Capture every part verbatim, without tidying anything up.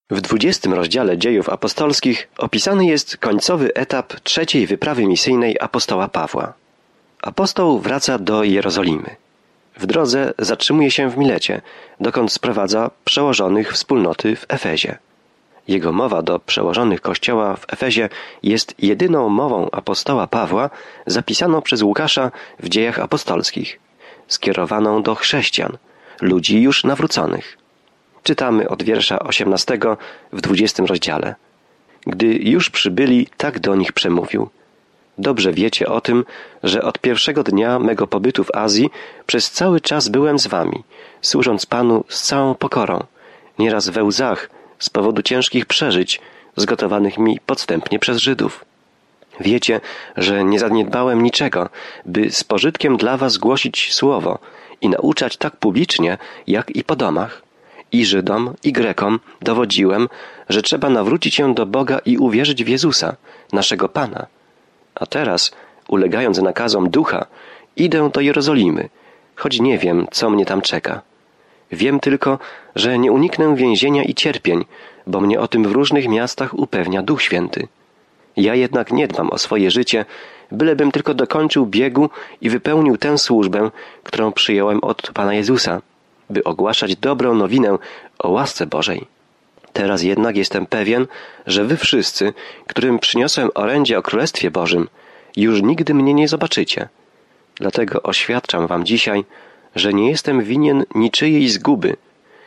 W dwudziestym rozdziale Dziejów Apostolskich opisany jest końcowy etap trzeciej wyprawy misyjnej apostoła Pawła. Apostoł wraca do Jerozolimy. W drodze zatrzymuje się w Milecie, dokąd sprowadza przełożonych wspólnoty w Efezie. Jego mowa do przełożonych kościoła w Efezie jest jedyną mową apostoła Pawła zapisaną przez Łukasza w Dziejach Apostolskich, skierowaną do chrześcijan, ludzi już nawróconych. Czytamy od wiersza osiemnastego w dwudziestym rozdziale. Gdy już przybyli, tak do nich przemówił. Dobrze wiecie o tym, że od pierwszego dnia mego pobytu w Azji przez cały czas byłem z wami, służąc Panu z całą pokorą, nieraz we łzach z powodu ciężkich przeżyć zgotowanych mi podstępnie przez Żydów. Wiecie, że nie zaniedbałem niczego, by z pożytkiem dla was głosić słowo i nauczać tak publicznie, jak i po domach. I Żydom, i Grekom dowodziłem, że trzeba nawrócić się do Boga i uwierzyć w Jezusa, naszego Pana. A teraz, ulegając nakazom Ducha, idę do Jerozolimy, choć nie wiem, co mnie tam czeka. Wiem tylko, że nie uniknę więzienia i cierpień, bo mnie o tym w różnych miastach upewnia Duch Święty. Ja jednak nie dbam o swoje życie, bylebym tylko dokończył biegu i wypełnił tę służbę, którą przyjąłem od Pana Jezusa, by ogłaszać dobrą nowinę o łasce Bożej. Teraz jednak jestem pewien, że wy wszyscy, którym przyniosłem orędzie o Królestwie Bożym, już nigdy mnie nie zobaczycie. Dlatego oświadczam wam dzisiaj, że nie jestem winien niczyjej zguby,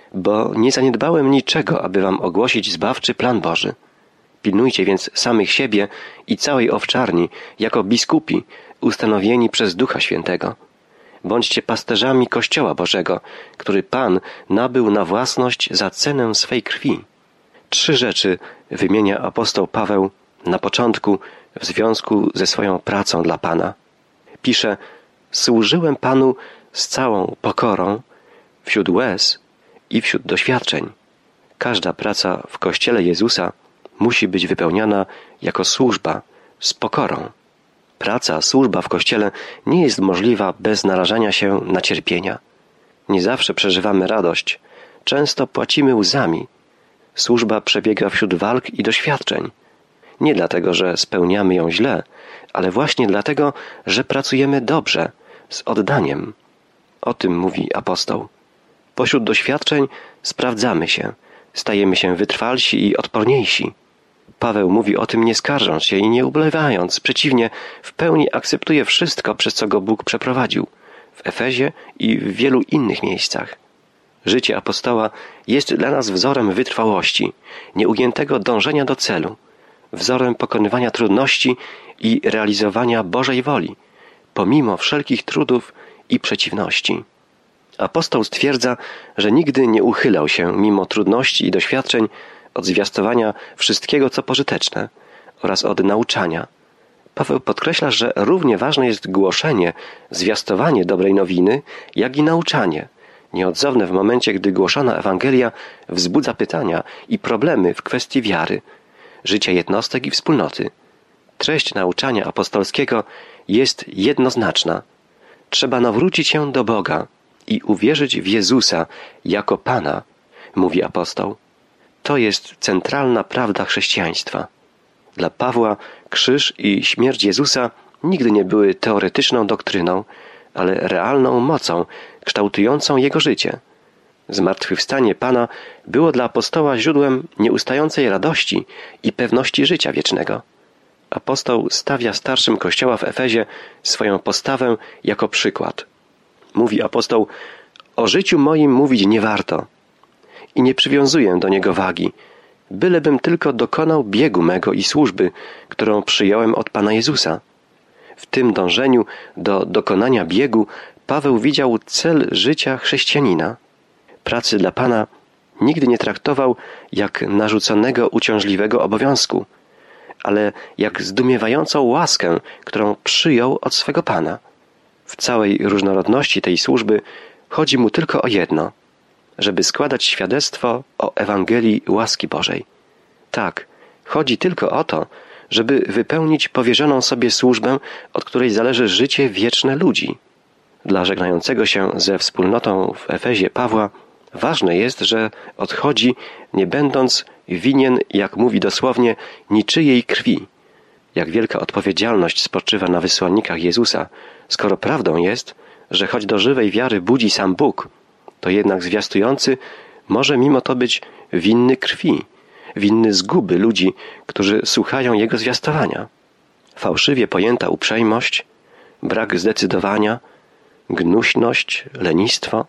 bo nie zaniedbałem niczego, aby wam ogłosić zbawczy plan Boży. Pilnujcie więc samych siebie i całej owczarni, jako biskupi, ustanowieni przez Ducha Świętego. Bądźcie pasterzami Kościoła Bożego, który Pan nabył na własność za cenę swej krwi. Trzy rzeczy wymienia apostoł Paweł na początku w związku ze swoją pracą dla Pana. Pisze: służyłem Panu z całą pokorą, wśród łez i wśród doświadczeń. Każda praca w Kościele Jezusa musi być wypełniana jako służba z pokorą. Praca, służba w Kościele nie jest możliwa bez narażania się na cierpienia. Nie zawsze przeżywamy radość, często płacimy łzami. Służba przebiega wśród walk i doświadczeń. Nie dlatego, że spełniamy ją źle, ale właśnie dlatego, że pracujemy dobrze, z oddaniem. O tym mówi apostoł. Pośród doświadczeń sprawdzamy się, stajemy się wytrwalsi i odporniejsi. Paweł mówi o tym nie skarżąc się i nie ubolewając, przeciwnie, w pełni akceptuje wszystko, przez co go Bóg przeprowadził, w Efezie i w wielu innych miejscach. Życie apostoła jest dla nas wzorem wytrwałości, nieugiętego dążenia do celu, wzorem pokonywania trudności i realizowania Bożej woli, pomimo wszelkich trudów i przeciwności. Apostoł stwierdza, że nigdy nie uchylał się, mimo trudności i doświadczeń, od zwiastowania wszystkiego, co pożyteczne oraz od nauczania. Paweł podkreśla, że równie ważne jest głoszenie, zwiastowanie dobrej nowiny, jak i nauczanie, nieodzowne w momencie, gdy głoszona Ewangelia wzbudza pytania i problemy w kwestii wiary, życia jednostek i wspólnoty. Treść nauczania apostolskiego jest jednoznaczna. Trzeba nawrócić się do Boga i uwierzyć w Jezusa jako Pana, mówi apostoł. To jest centralna prawda chrześcijaństwa. Dla Pawła krzyż i śmierć Jezusa nigdy nie były teoretyczną doktryną, ale realną mocą kształtującą jego życie. Zmartwychwstanie Pana było dla apostoła źródłem nieustającej radości i pewności życia wiecznego. Apostoł stawia starszym Kościoła w Efezie swoją postawę jako przykład. Mówi apostoł: o życiu moim mówić nie warto i nie przywiązuję do niego wagi, bylebym tylko dokonał biegu mego i służby, którą przyjąłem od Pana Jezusa. W tym dążeniu do dokonania biegu Paweł widział cel życia chrześcijanina. Pracy dla Pana nigdy nie traktował jak narzuconego uciążliwego obowiązku, ale jak zdumiewającą łaskę, którą przyjął od swego Pana. W całej różnorodności tej służby chodzi mu tylko o jedno – żeby składać świadectwo o Ewangelii łaski Bożej. Tak, chodzi tylko o to, żeby wypełnić powierzoną sobie służbę, od której zależy życie wieczne ludzi. Dla żegnającego się ze wspólnotą w Efezie Pawła ważne jest, że odchodzi, nie będąc winien, jak mówi dosłownie, niczyjej krwi. Jak wielka odpowiedzialność spoczywa na wysłannikach Jezusa, skoro prawdą jest, że choć do żywej wiary budzi sam Bóg, to jednak zwiastujący może mimo to być winny krwi, winny zguby ludzi, którzy słuchają Jego zwiastowania. Fałszywie pojęta uprzejmość, brak zdecydowania, gnuśność, lenistwo,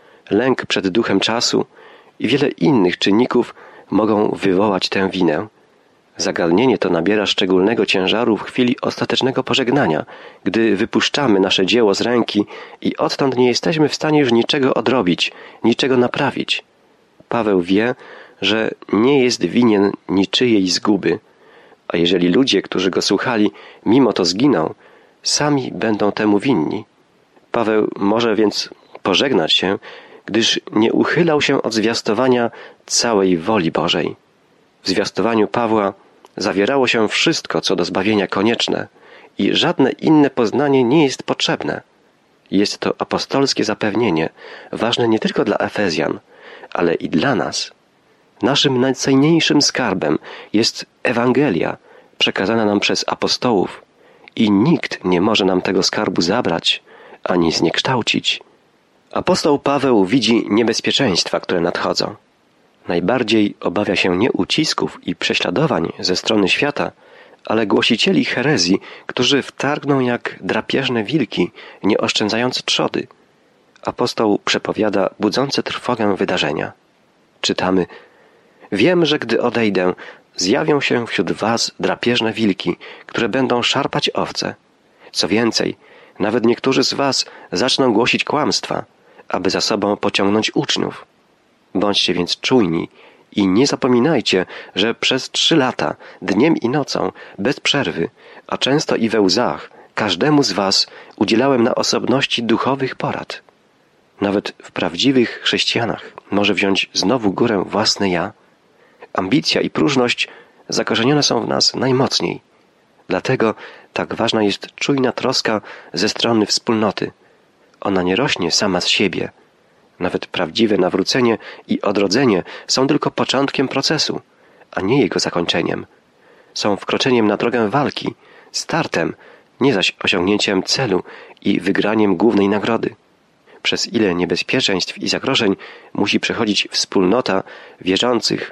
lęk przed duchem czasu i wiele innych czynników mogą wywołać tę winę. Zagadnienie to nabiera szczególnego ciężaru w chwili ostatecznego pożegnania, gdy wypuszczamy nasze dzieło z ręki i odtąd nie jesteśmy w stanie już niczego odrobić, niczego naprawić. Paweł wie, że nie jest winien niczyjej zguby, a jeżeli ludzie, którzy go słuchali, mimo to zginą, sami będą temu winni. Paweł może więc pożegnać się, gdyż nie uchylał się od zwiastowania całej woli Bożej. W zwiastowaniu Pawła zawierało się wszystko, co do zbawienia konieczne i żadne inne poznanie nie jest potrzebne. Jest to apostolskie zapewnienie, ważne nie tylko dla Efezjan, ale i dla nas. Naszym najcenniejszym skarbem jest Ewangelia, przekazana nam przez apostołów i nikt nie może nam tego skarbu zabrać, ani zniekształcić. Apostoł Paweł widzi niebezpieczeństwa, które nadchodzą. Najbardziej obawia się nie ucisków i prześladowań ze strony świata, ale głosicieli herezji, którzy wtargną jak drapieżne wilki, nie oszczędzając trzody. Apostoł przepowiada budzące trwogę wydarzenia. Czytamy: wiem, że gdy odejdę, zjawią się wśród was drapieżne wilki, które będą szarpać owce. Co więcej, nawet niektórzy z was zaczną głosić kłamstwa, aby za sobą pociągnąć uczniów. Bądźcie więc czujni i nie zapominajcie, że przez trzy lata, dniem i nocą, bez przerwy, a często i we łzach, każdemu z was udzielałem na osobności duchowych porad. Nawet w prawdziwych chrześcijanach może wziąć znowu górę własne ja. Ambicja i próżność zakorzenione są w nas najmocniej. Dlatego tak ważna jest czujna troska ze strony wspólnoty. Ona nie rośnie sama z siebie. Nawet prawdziwe nawrócenie i odrodzenie są tylko początkiem procesu, a nie jego zakończeniem. Są wkroczeniem na drogę walki, startem, nie zaś osiągnięciem celu i wygraniem głównej nagrody. Przez ile niebezpieczeństw i zagrożeń musi przechodzić wspólnota wierzących.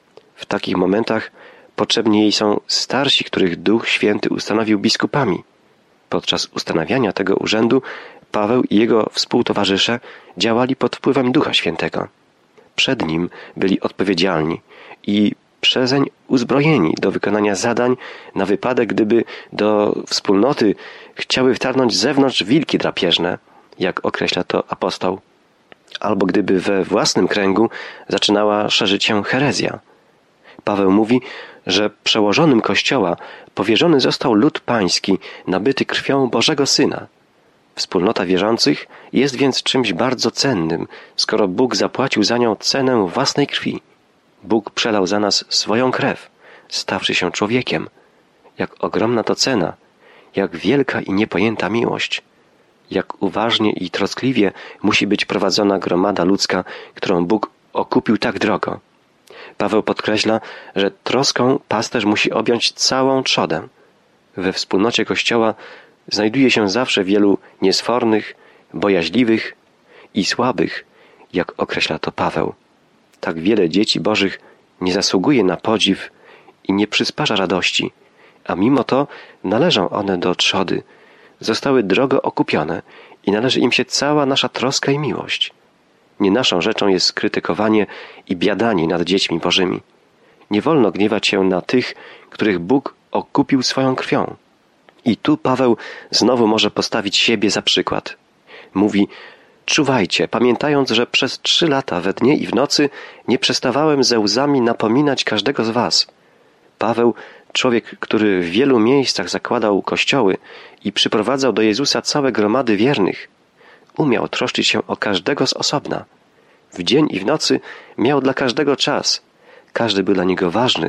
W takich momentach potrzebni jej są starsi, których Duch Święty ustanowił biskupami. Podczas ustanawiania tego urzędu Paweł i jego współtowarzysze działali pod wpływem Ducha Świętego. Przed nim byli odpowiedzialni i przezeń uzbrojeni do wykonania zadań na wypadek, gdyby do wspólnoty chciały wtargnąć z zewnątrz wilki drapieżne, jak określa to apostoł, albo gdyby we własnym kręgu zaczynała szerzyć się herezja. Paweł mówi, że przełożonym Kościoła powierzony został lud pański, nabyty krwią Bożego Syna. Wspólnota wierzących jest więc czymś bardzo cennym, skoro Bóg zapłacił za nią cenę własnej krwi. Bóg przelał za nas swoją krew, stawszy się człowiekiem. Jak ogromna to cena, jak wielka i niepojęta miłość. Jak uważnie i troskliwie musi być prowadzona gromada ludzka, którą Bóg okupił tak drogo. Paweł podkreśla, że troską pasterz musi objąć całą trzodę. We wspólnocie Kościoła znajduje się zawsze wielu niesfornych, bojaźliwych i słabych, jak określa to Paweł. Tak wiele dzieci Bożych nie zasługuje na podziw i nie przysparza radości, a mimo to należą one do trzody, zostały drogo okupione i należy im się cała nasza troska i miłość. Nie naszą rzeczą jest krytykowanie i biadanie nad dziećmi Bożymi. Nie wolno gniewać się na tych, których Bóg okupił swoją krwią. I tu Paweł znowu może postawić siebie za przykład. Mówi: czuwajcie, pamiętając, że przez trzy lata we dnie i w nocy nie przestawałem ze łzami napominać każdego z was. Paweł, człowiek, który w wielu miejscach zakładał kościoły i przyprowadzał do Jezusa całe gromady wiernych, umiał troszczyć się o każdego z osobna. W dzień i w nocy miał dla każdego czas. Każdy był dla niego ważny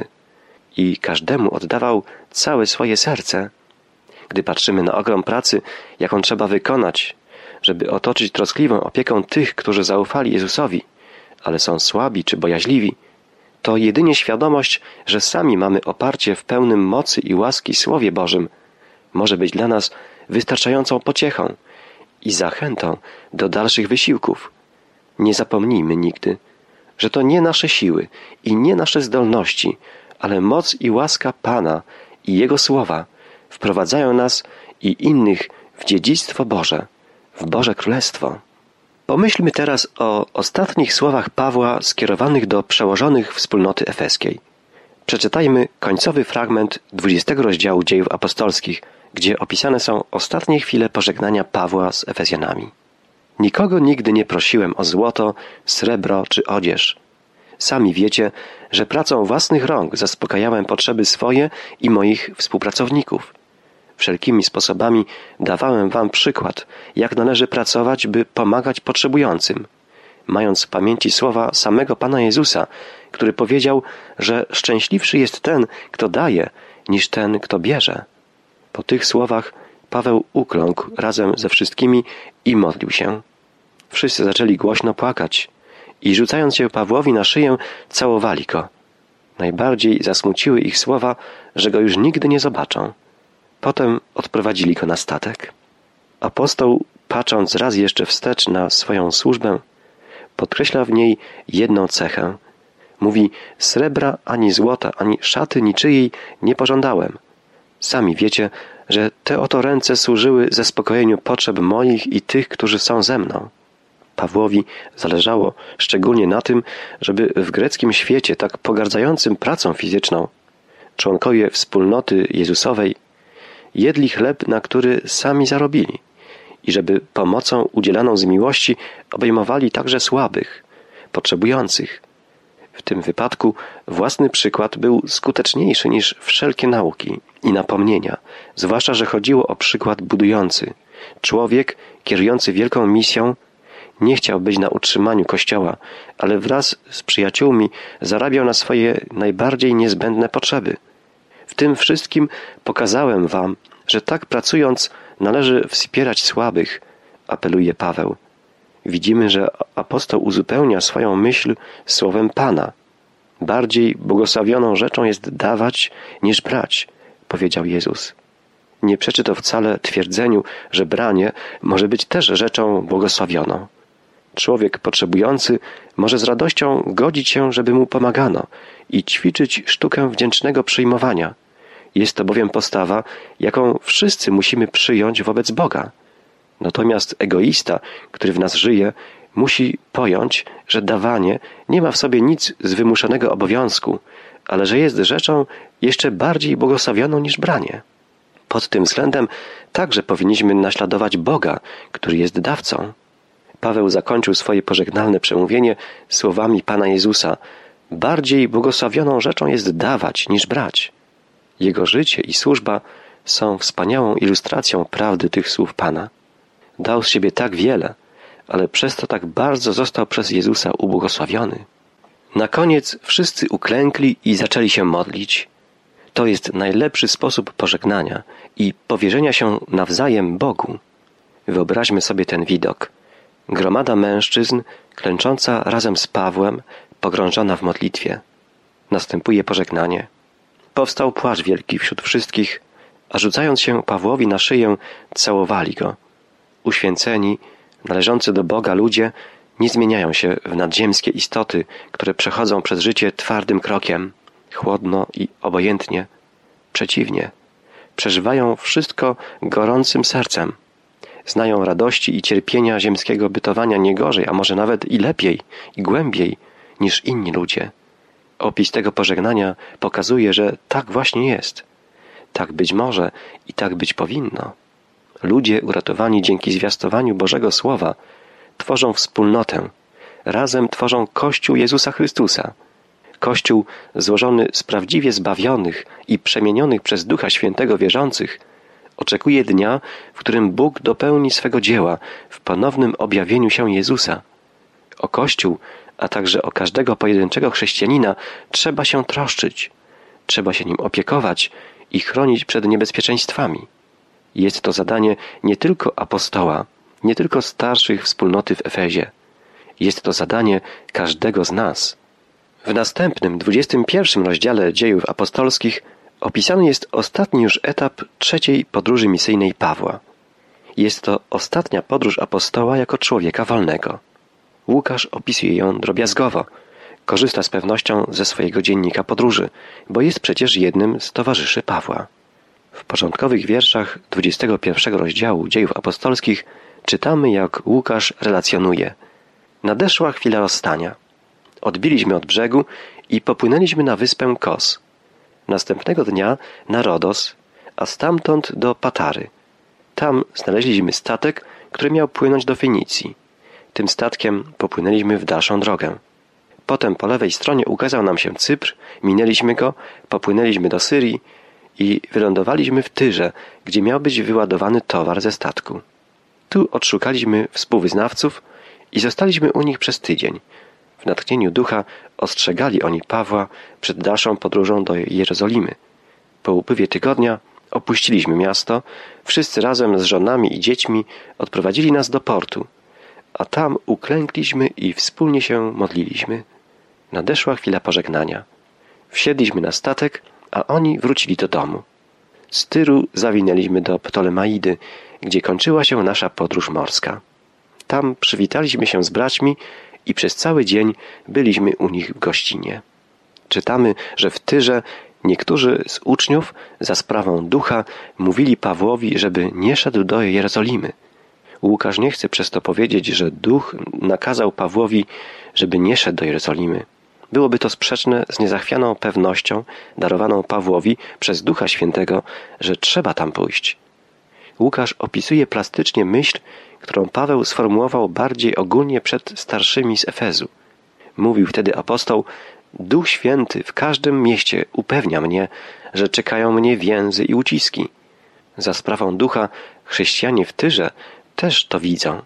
i każdemu oddawał całe swoje serce. Gdy patrzymy na ogrom pracy, jaką trzeba wykonać, żeby otoczyć troskliwą opieką tych, którzy zaufali Jezusowi, ale są słabi czy bojaźliwi, to jedynie świadomość, że sami mamy oparcie w pełnym mocy i łaski Słowie Bożym, może być dla nas wystarczającą pociechą i zachętą do dalszych wysiłków. Nie zapomnijmy nigdy, że to nie nasze siły i nie nasze zdolności, ale moc i łaska Pana i Jego słowa wprowadzają nas i innych w dziedzictwo Boże, w Boże Królestwo. Pomyślmy teraz o ostatnich słowach Pawła skierowanych do przełożonych wspólnoty efeskiej. Przeczytajmy końcowy fragment dwudziestego rozdziału Dziejów Apostolskich, gdzie opisane są ostatnie chwile pożegnania Pawła z Efezjanami. Nikogo nigdy nie prosiłem o złoto, srebro czy odzież. Sami wiecie, że pracą własnych rąk zaspokajałem potrzeby swoje i moich współpracowników. Wszelkimi sposobami dawałem wam przykład, jak należy pracować, by pomagać potrzebującym, mając w pamięci słowa samego Pana Jezusa, który powiedział, że szczęśliwszy jest ten, kto daje, niż ten, kto bierze. Po tych słowach Paweł ukląkł razem ze wszystkimi i modlił się. Wszyscy zaczęli głośno płakać i rzucając się Pawłowi na szyję, całowali go. Najbardziej zasmuciły ich słowa, że go już nigdy nie zobaczą. Potem odprowadzili go na statek. Apostoł, patrząc raz jeszcze wstecz na swoją służbę, podkreśla w niej jedną cechę. Mówi, srebra ani złota, ani szaty niczyjej nie pożądałem. Sami wiecie, że te oto ręce służyły zaspokojeniu potrzeb moich i tych, którzy są ze mną. Pawłowi zależało szczególnie na tym, żeby w greckim świecie tak pogardzającym pracą fizyczną członkowie wspólnoty Jezusowej jedli chleb, na który sami zarobili i żeby pomocą udzielaną z miłości obejmowali także słabych, potrzebujących. W tym wypadku własny przykład był skuteczniejszy niż wszelkie nauki i napomnienia, zwłaszcza, że chodziło o przykład budujący. Człowiek, kierujący wielką misją, nie chciał być na utrzymaniu Kościoła, ale wraz z przyjaciółmi zarabiał na swoje najbardziej niezbędne potrzeby. W tym wszystkim pokazałem wam, że tak pracując należy wspierać słabych, apeluje Paweł. Widzimy, że apostoł uzupełnia swoją myśl słowem Pana. Bardziej błogosławioną rzeczą jest dawać niż brać, powiedział Jezus. Nie przeczy to wcale twierdzeniu, że branie może być też rzeczą błogosławioną. Człowiek potrzebujący może z radością godzić się, żeby mu pomagano i ćwiczyć sztukę wdzięcznego przyjmowania. Jest to bowiem postawa, jaką wszyscy musimy przyjąć wobec Boga. Natomiast egoista, który w nas żyje, musi pojąć, że dawanie nie ma w sobie nic z wymuszonego obowiązku, ale że jest rzeczą jeszcze bardziej błogosławioną niż branie. Pod tym względem także powinniśmy naśladować Boga, który jest dawcą. Paweł zakończył swoje pożegnalne przemówienie słowami Pana Jezusa: bardziej błogosławioną rzeczą jest dawać niż brać. Jego życie i służba są wspaniałą ilustracją prawdy tych słów Pana. Dał z siebie tak wiele, ale przez to tak bardzo został przez Jezusa ubłogosławiony. Na koniec wszyscy uklękli i zaczęli się modlić. To jest najlepszy sposób pożegnania i powierzenia się nawzajem Bogu. Wyobraźmy sobie ten widok. Gromada mężczyzn, klęcząca razem z Pawłem, pogrążona w modlitwie. Następuje pożegnanie. Powstał płacz wielki wśród wszystkich, a rzucając się Pawłowi na szyję, całowali go. Uświęceni, należący do Boga ludzie nie zmieniają się w nadziemskie istoty, które przechodzą przez życie twardym krokiem, chłodno i obojętnie. Przeciwnie, przeżywają wszystko gorącym sercem. Znają radości i cierpienia ziemskiego bytowania nie gorzej, a może nawet i lepiej, i głębiej niż inni ludzie. Opis tego pożegnania pokazuje, że tak właśnie jest. Tak być może i tak być powinno. Ludzie uratowani dzięki zwiastowaniu Bożego Słowa tworzą wspólnotę. Razem tworzą Kościół Jezusa Chrystusa. Kościół złożony z prawdziwie zbawionych i przemienionych przez Ducha Świętego wierzących oczekuje dnia, w którym Bóg dopełni swego dzieła w ponownym objawieniu się Jezusa. O Kościół, a także o każdego pojedynczego chrześcijanina trzeba się troszczyć. Trzeba się nim opiekować i chronić przed niebezpieczeństwami. Jest to zadanie nie tylko apostoła, nie tylko starszych wspólnoty w Efezie. Jest to zadanie każdego z nas. W następnym, dwudziestym pierwszym rozdziale Dziejów Apostolskich opisany jest ostatni już etap trzeciej podróży misyjnej Pawła. Jest to ostatnia podróż apostoła jako człowieka wolnego. Łukasz opisuje ją drobiazgowo. Korzysta z pewnością ze swojego dziennika podróży, bo jest przecież jednym z towarzyszy Pawła. W początkowych wierszach dwudziestego pierwszego rozdziału Dziejów Apostolskich czytamy, jak Łukasz relacjonuje. Nadeszła chwila rozstania. Odbiliśmy od brzegu i popłynęliśmy na wyspę Kos. Następnego dnia na Rodos, a stamtąd do Patary. Tam znaleźliśmy statek, który miał płynąć do Fenicji. Tym statkiem popłynęliśmy w dalszą drogę. Potem po lewej stronie ukazał nam się Cypr, minęliśmy go, popłynęliśmy do Syrii i wylądowaliśmy w Tyrze, gdzie miał być wyładowany towar ze statku. Tu odszukaliśmy współwyznawców i zostaliśmy u nich przez tydzień. W natchnieniu ducha ostrzegali oni Pawła przed dalszą podróżą do Jerozolimy. Po upływie tygodnia opuściliśmy miasto, wszyscy razem z żonami i dziećmi odprowadzili nas do portu, a tam uklękliśmy i wspólnie się modliliśmy. Nadeszła chwila pożegnania. Wsiedliśmy na statek, a oni wrócili do domu. Z Tyru zawinęliśmy do Ptolemaidy, gdzie kończyła się nasza podróż morska. Tam przywitaliśmy się z braćmi i przez cały dzień byliśmy u nich w gościnie. Czytamy, że w Tyrze niektórzy z uczniów za sprawą ducha mówili Pawłowi, żeby nie szedł do Jerozolimy. Łukasz nie chce przez to powiedzieć, że duch nakazał Pawłowi, żeby nie szedł do Jerozolimy. Byłoby to sprzeczne z niezachwianą pewnością darowaną Pawłowi przez Ducha Świętego, że trzeba tam pójść. Łukasz opisuje plastycznie myśl, którą Paweł sformułował bardziej ogólnie przed starszymi z Efezu. Mówił wtedy apostoł: Duch Święty w każdym mieście upewnia mnie, że czekają mnie więzy i uciski. Za sprawą ducha chrześcijanie w Tyrze też to widzą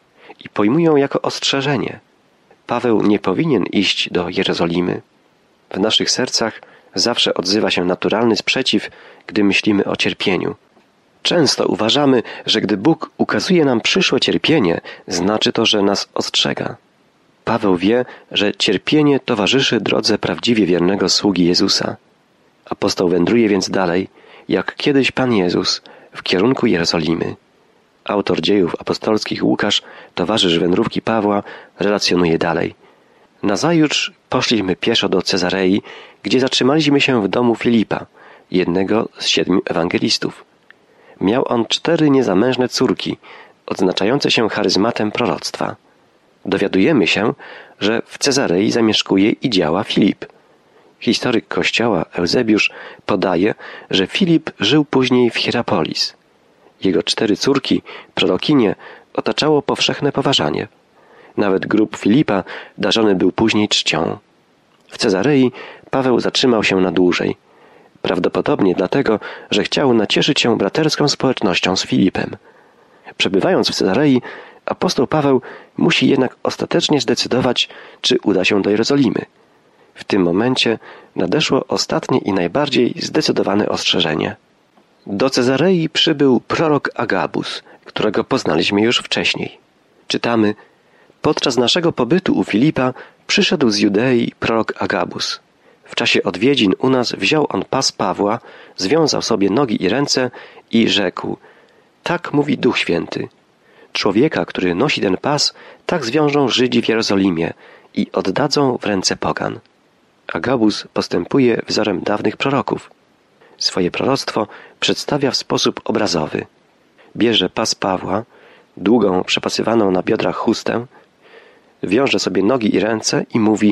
i pojmują jako ostrzeżenie. Paweł nie powinien iść do Jerozolimy. W naszych sercach zawsze odzywa się naturalny sprzeciw, gdy myślimy o cierpieniu. Często uważamy, że gdy Bóg ukazuje nam przyszłe cierpienie, znaczy to, że nas ostrzega. Paweł wie, że cierpienie towarzyszy drodze prawdziwie wiernego sługi Jezusa. Apostoł wędruje więc dalej, jak kiedyś Pan Jezus, w kierunku Jerozolimy. Autor Dziejów Apostolskich Łukasz, towarzysz wędrówki Pawła, relacjonuje dalej. Nazajutrz poszliśmy pieszo do Cezarei, gdzie zatrzymaliśmy się w domu Filipa, jednego z siedmiu ewangelistów. Miał on cztery niezamężne córki, odznaczające się charyzmatem proroctwa. Dowiadujemy się, że w Cezarei zamieszkuje i działa Filip. Historyk Kościoła Eusebiusz podaje, że Filip żył później w Hierapolis. Jego cztery córki, prorokinie, otaczało powszechne poważanie. Nawet grób Filipa darzony był później czcią. W Cezarei Paweł zatrzymał się na dłużej. Prawdopodobnie dlatego, że chciał nacieszyć się braterską społecznością z Filipem. Przebywając w Cezarei, apostoł Paweł musi jednak ostatecznie zdecydować, czy uda się do Jerozolimy. W tym momencie nadeszło ostatnie i najbardziej zdecydowane ostrzeżenie. Do Cezarei przybył prorok Agabus, którego poznaliśmy już wcześniej. Czytamy: Podczas naszego pobytu u Filipa przyszedł z Judei prorok Agabus. W czasie odwiedzin u nas wziął on pas Pawła, związał sobie nogi i ręce i rzekł: Tak mówi Duch Święty. Człowieka, który nosi ten pas, tak zwiążą Żydzi w Jerozolimie i oddadzą w ręce pogan. Agabus postępuje wzorem dawnych proroków. Swoje proroctwo przedstawia w sposób obrazowy. Bierze pas Pawła, długą przepasywaną na biodrach chustę, wiąże sobie nogi i ręce i mówi: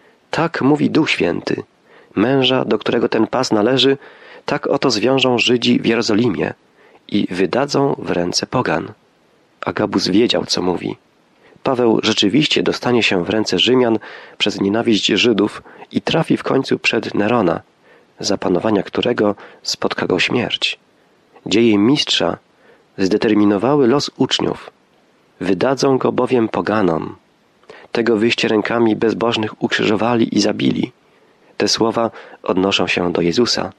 Tak mówi Duch Święty. Męża, do którego ten pas należy, tak oto zwiążą Żydzi w Jerozolimie i wydadzą w ręce pogan. Agabus wiedział, co mówi. Paweł rzeczywiście dostanie się w ręce Rzymian przez nienawiść Żydów i trafi w końcu przed Nerona, za panowania którego spotka go śmierć. Dzieje mistrza zdeterminowały los uczniów. Wydadzą go bowiem poganom. Tego wyście rękami bezbożnych ukrzyżowali i zabili. Te słowa odnoszą się do Jezusa,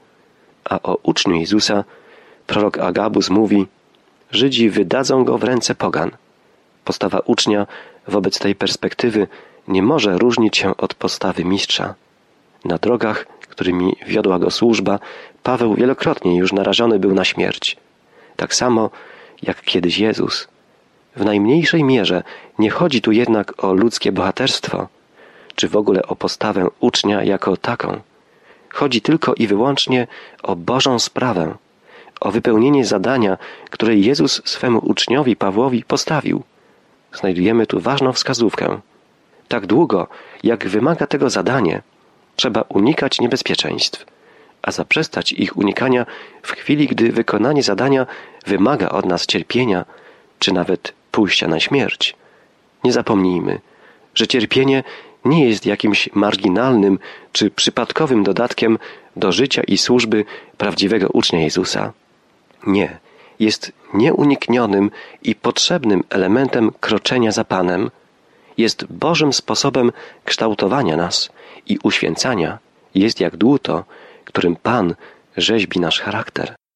a o uczniu Jezusa prorok Agabus mówi: Żydzi wydadzą go w ręce pogan. Postawa ucznia wobec tej perspektywy nie może różnić się od postawy mistrza. Na drogach, którymi wiodła go służba, Paweł wielokrotnie już narażony był na śmierć. Tak samo jak kiedyś Jezus. W najmniejszej mierze nie chodzi tu jednak o ludzkie bohaterstwo, czy w ogóle o postawę ucznia jako taką. Chodzi tylko i wyłącznie o Bożą sprawę, o wypełnienie zadania, które Jezus swemu uczniowi Pawłowi postawił. Znajdujemy tu ważną wskazówkę. Tak długo, jak wymaga tego zadanie, trzeba unikać niebezpieczeństw, a zaprzestać ich unikania w chwili, gdy wykonanie zadania wymaga od nas cierpienia, czy nawet pójścia na śmierć. Nie zapomnijmy, że cierpienie nie jest jakimś marginalnym czy przypadkowym dodatkiem do życia i służby prawdziwego ucznia Jezusa. Nie, jest nieuniknionym i potrzebnym elementem kroczenia za Panem, jest Bożym sposobem kształtowania nas i uświęcania, jest jak dłuto, którym Pan rzeźbi nasz charakter.